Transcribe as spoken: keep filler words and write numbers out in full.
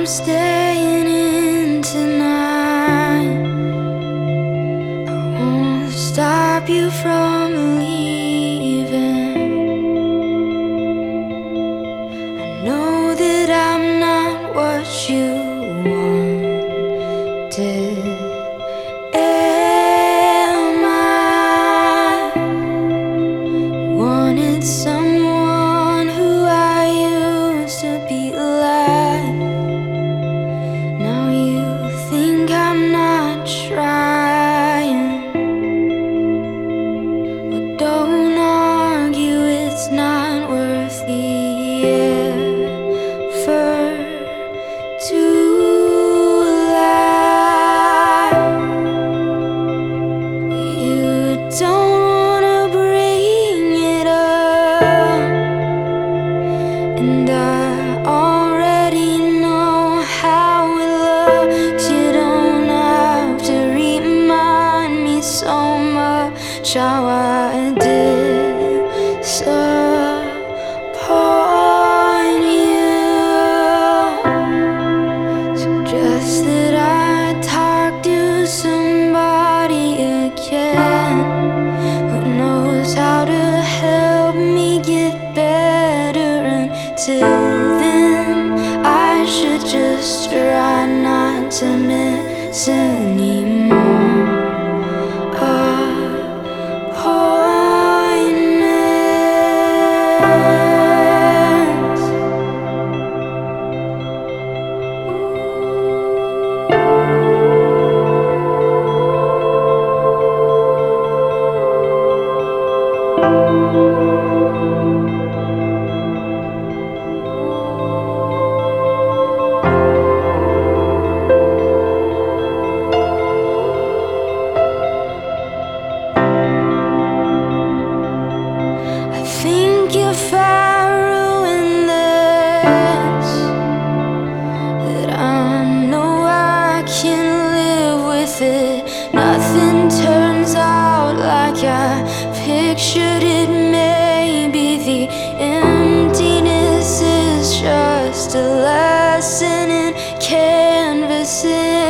I'm staying in tonight. I won't stop you from leaving. I know that I'm not what you wanted. Am I wanted someone who I used to be like? Now you think I'm not trying. But don't argue, it's not worth the effort to lie. You don't wanna bring it up, and I already know how it looks. You don't have to remind me so much how I disappoint you. Suggest that I talk to somebody again who knows how to help me get better. Until then, I should just try not to miss anymore appointments. I think if I ruin this, that I know I can live with it. Nothing turns out like I pictured it. Maybe the emptiness is just a lesson in canvassing.